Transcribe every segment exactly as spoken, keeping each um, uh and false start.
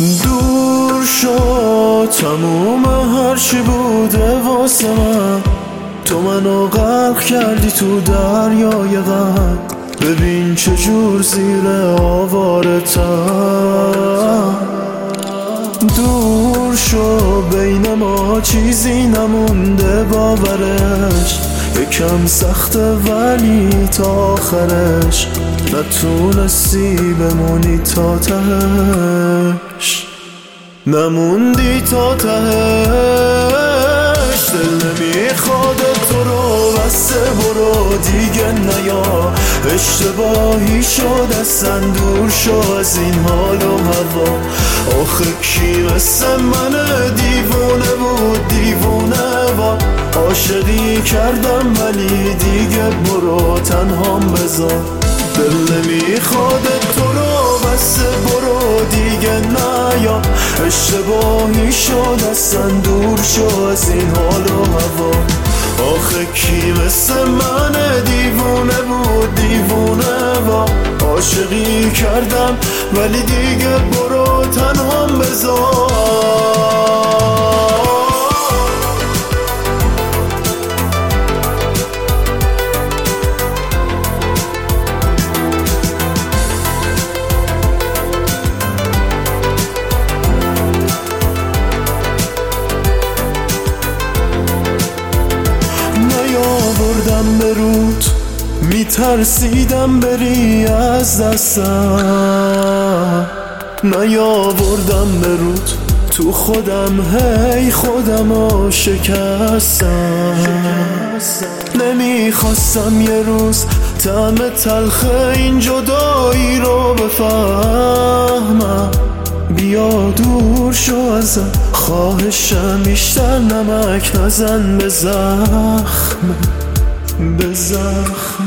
دور شد تموم هرچی بوده واسه من، تو منو غرق کردی تو دریای غم. ببین چجور زیر آوارتم. دور شو بین ما چیزی نمونده باورش، یکم سخته ولی تا آخرش نتونستی بمونی تا تهش، نموندی تا تهش. دل نمیخواد تو رو بسته برو دیگه نیا، اشتباهی شد اصلا دور شو از این حال و هوا. آخه کی مثل من دیوونه بود دیوونه با عاشقی کردم ولی دیگه برو تنهام بذار. دل نمیخواد تو رو بسته برو دیگه نیا، اشتباهی شد اصلا دور شو از این حال و هوا. آخه کی مثل من دیوونه بود دیوونه با عاشقی کردم ولی دیگه برو تنهام بذار. نیاوردم به رود میترسیدم بری از دستم، نیاوردم به رود تو خودم هی خودمو شکستم. نمیخواستم یه روز طعم تلخ این جدایی رو بفهمم. بیا دور شو ازم خواهشم، بیشتر نمک نزن به زخم به زخم.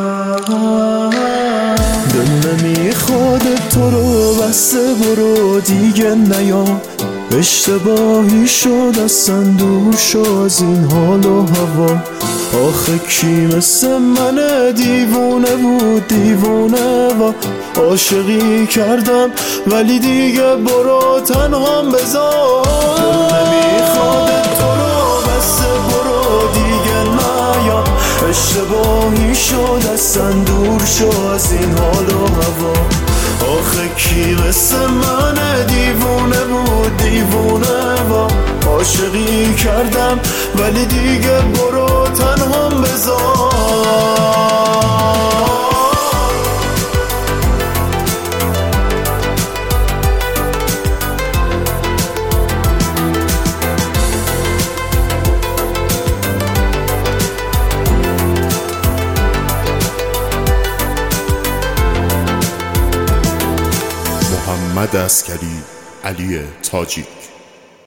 دل نمیخواد تو رو بسته برو دیگه نیا، اشتباهی شد اصلا دور شو از این حال و هوا. آخه کی مثل من دیوونه بود دیوونه و عاشقی کردم ولی دیگه برو تنهام بذار. دل نمیخواد تو رو بسته برو دیگه نیا، اشتباهی شد اصلا دور شو از این حال و هوا. آخه کی مثل من دیوونه بود دیوونه با عاشقی کردم ولی دیگه برو تنهام بذار. محمد عسکری، علی تاجیک.